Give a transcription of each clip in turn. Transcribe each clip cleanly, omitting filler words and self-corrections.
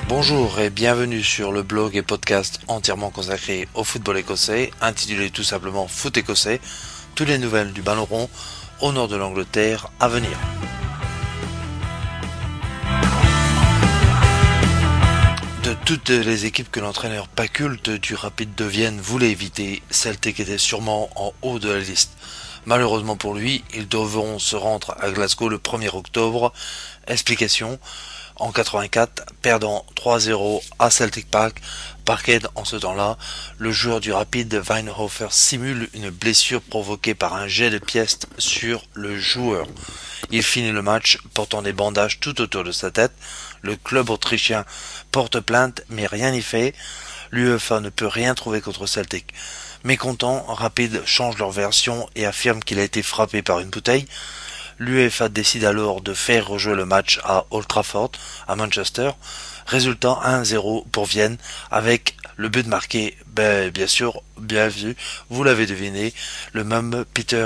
Bonjour et bienvenue sur le blog et podcast entièrement consacré au football écossais, intitulé tout simplement Foot écossais, toutes les nouvelles du ballon rond au nord de l'Angleterre à venir. De toutes les équipes que l'entraîneur pas culte du Rapid de Vienne voulait éviter, Celtic était sûrement en haut de la liste. Malheureusement pour lui, ils devront se rendre à Glasgow le 1er octobre. Explication: en 84, perdant 3-0 à Celtic Parkhead en ce temps-là, le joueur du Rapid, Weinhofer, simule une blessure provoquée par un jet de pièces sur le joueur. Il finit le match portant des bandages tout autour de sa tête. Le club autrichien porte plainte, mais rien n'y fait. L'UEFA ne peut rien trouver contre Celtic. Mécontent, Rapid change leur version et affirme qu'il a été frappé par une bouteille. L'UEFA décide alors de faire rejouer le match à Old Trafford, à Manchester. Résultat 1-0 pour Vienne, avec le but marqué, bien sûr, bien vu, vous l'avez deviné, le même Peter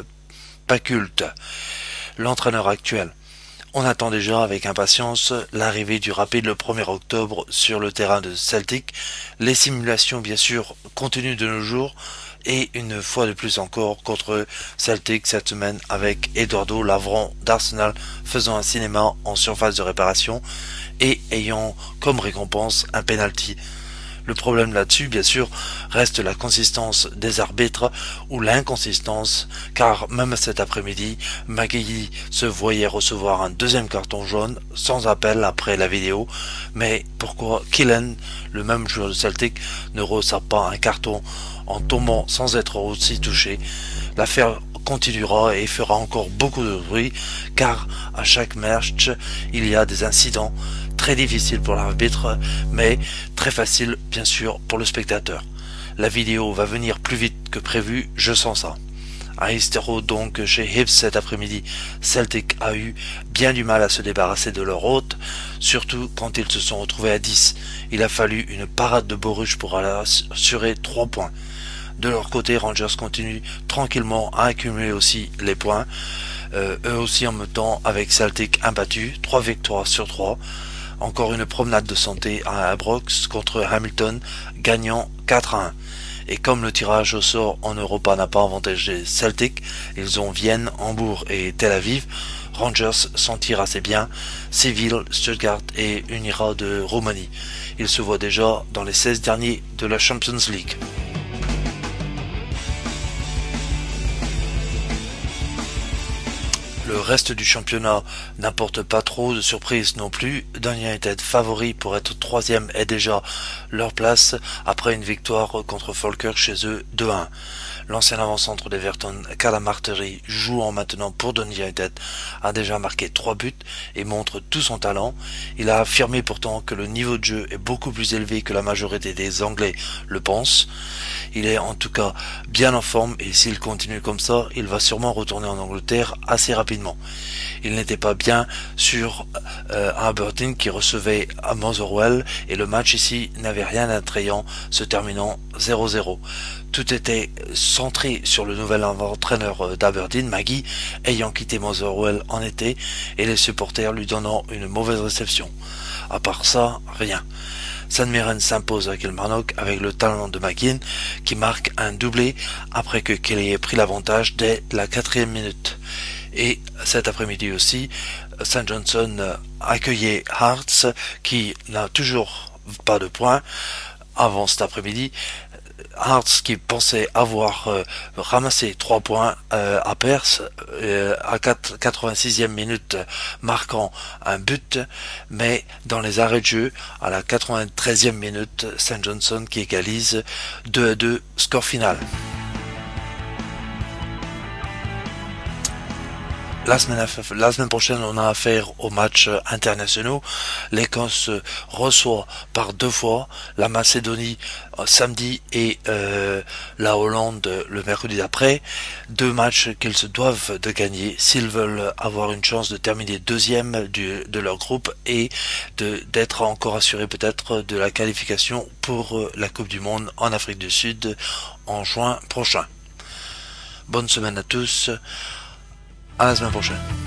Paculte, l'entraîneur actuel. On attend déjà avec impatience l'arrivée du Rapid le 1er octobre sur le terrain de Celtic. Les simulations, bien sûr, continuent de nos jours. Et une fois de plus encore contre Celtic cette semaine avec Eduardo Lavron d'Arsenal faisant un cinéma en surface de réparation et ayant comme récompense un penalty. Le problème là-dessus, bien sûr, reste la consistance des arbitres ou l'inconsistance, car même cet après-midi, McGeady se voyait recevoir un deuxième carton jaune sans appel après la vidéo. Mais pourquoi Killen, le même joueur de Celtic, ne reçoit pas un carton en tombant sans être aussi touché? L'affaire continuera et fera encore beaucoup de bruit, car à chaque match, il y a des incidents très difficiles pour l'arbitre, mais très faciles bien sûr pour le spectateur. La vidéo va venir plus vite que prévu, je sens ça. À Easter Road, donc, chez Hibs cet après-midi, Celtic a eu bien du mal à se débarrasser de leur hôte, surtout quand ils se sont retrouvés à 10. Il a fallu une parade de Boruch pour assurer 3 points. De leur côté, Rangers continue tranquillement à accumuler aussi les points, eux aussi en même temps avec Celtic imbattu, 3 victoires sur 3. Encore une promenade de santé à Ibrox contre Hamilton, gagnant 4-1. Et comme le tirage au sort en Europa n'a pas avantagé Celtic, ils ont Vienne, Hambourg et Tel Aviv. Rangers s'en tire assez bien, Séville, Stuttgart et Unira de Roumanie. Ils se voient déjà dans les 16 derniers de la Champions League. Le reste du championnat n'apporte pas trop de surprises non plus. Dundee United favori pour être 3e est déjà leur place après une victoire contre Falkirk chez eux 2-1. L'ancien avant-centre d'Everton, Callum Artery, jouant maintenant pour Dundee United, a déjà marqué 3 buts et montre tout son talent. Il a affirmé pourtant que le niveau de jeu est beaucoup plus élevé que la majorité des Anglais le pensent. Il est en tout cas bien en forme et s'il continue comme ça, il va sûrement retourner en Angleterre assez rapidement. Il n'était pas bien sur Aberdeen qui recevait à Motherwell et le match ici n'avait rien d'attrayant, se terminant 0-0. Tout était centré sur le nouvel entraîneur d'Aberdeen, Maggie, ayant quitté Motherwell en été et les supporters lui donnant une mauvaise réception. À part ça, rien. St Mirren s'impose à Kilmarnock avec le talent de McGinn qui marque un doublé après que Kelly ait pris l'avantage dès la 4e minute. Et cet après-midi aussi, St Johnstone accueillait Hearts qui n'a toujours pas de points avant cet après-midi. Hearts qui pensait avoir ramassé 3 points à Perth à 86e minute marquant un but, mais dans les arrêts de jeu à la 93e minute, St Johnstone qui égalise 2-2, score final. La semaine prochaine, on a affaire aux matchs internationaux. L'Écosse reçoit par 2 fois la Macédonie samedi et la Hollande le mercredi d'après. 2 matchs qu'ils se doivent de gagner s'ils veulent avoir une chance de terminer 2e de leur groupe et d'être encore assurés peut-être de la qualification pour la Coupe du Monde en Afrique du Sud en juin prochain. Bonne semaine à tous. À la semaine prochaine.